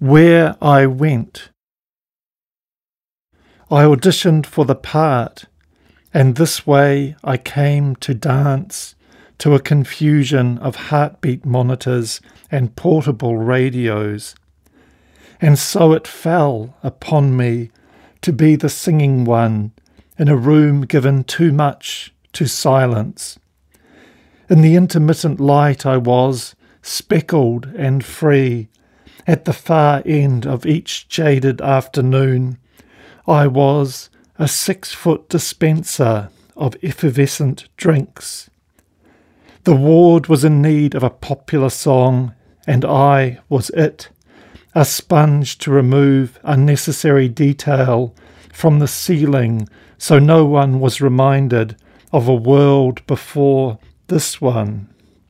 Where I Went. I auditioned for the part, and this way I came to dance to a confusion of heartbeat monitors and portable radios. And so it fell upon me to be the singing one in a room given too much to silence. In the intermittent light I was, speckled and free. At the far end of each jaded afternoon, I was a 6-foot dispenser of effervescent drinks. The ward was in need of a popular song, and I was it, a sponge to remove unnecessary detail from the ceiling so no one was reminded of a world before this one.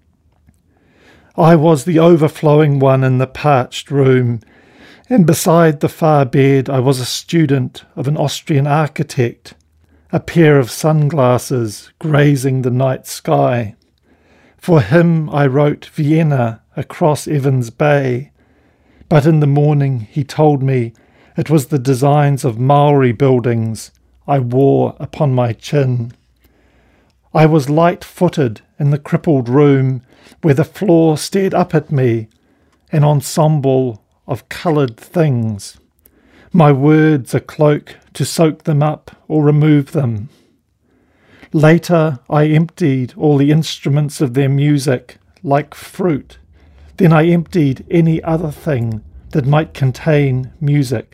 I was the overflowing one in the parched room, and beside the far bed I was a student of an Austrian architect, a pair of sunglasses grazing the night sky. For him I wrote Vienna across Evans Bay, but in the morning he told me it was the designs of Maori buildings I wore upon my chin. I was light-footed in the crippled room where the floor stared up at me, an ensemble of coloured things. My words a cloak to soak them up or remove them. Later I emptied all the instruments of their music like fruit. Then I emptied any other thing that might contain music.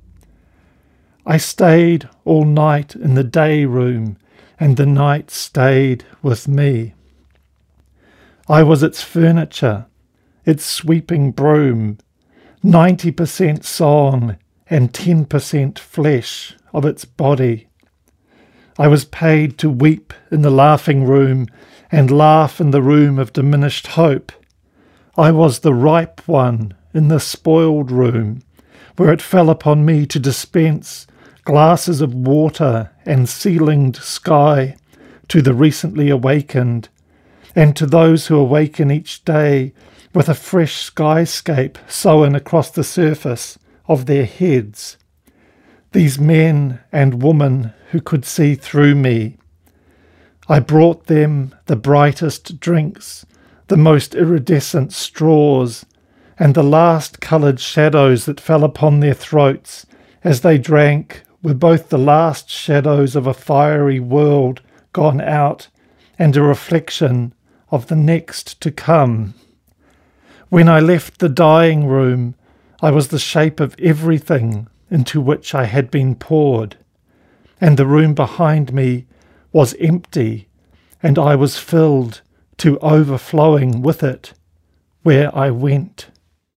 I stayed all night in the day room, and the night stayed with me. I was its furniture, its sweeping broom, 90% song and 10% flesh of its body. I was paid to weep in the laughing room and laugh in the room of diminished hope. I was the ripe one in the spoiled room, where it fell upon me to dispense glasses of water and ceilinged sky to the recently awakened, and to those who awaken each day with a fresh skyscape sewn across the surface of their heads. These men and women who could see through me. I brought them the brightest drinks, the most iridescent straws, and the last coloured shadows that fell upon their throats as they drank were both the last shadows of a fiery world gone out and a reflection of the next to come. When I left the dying room, I was the shape of everything into which I had been poured, and the room behind me was empty, and I was filled to overflowing with it where I went.